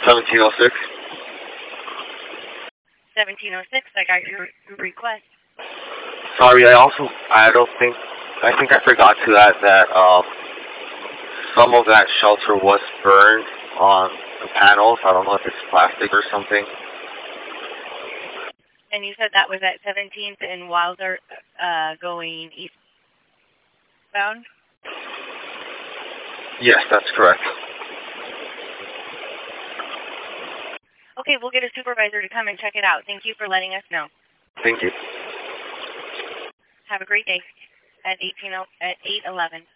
1706. 1706, I got your request. Sorry, I think I forgot to add that some of that shelter was burned on the panels. I don't know if it's plastic or something. And you said that was at 17th and Wilder going eastbound? Yes, that's correct. Okay, we'll get a supervisor to come and check it out. Thank you for letting us know. Thank you. Have a great day at 8:11.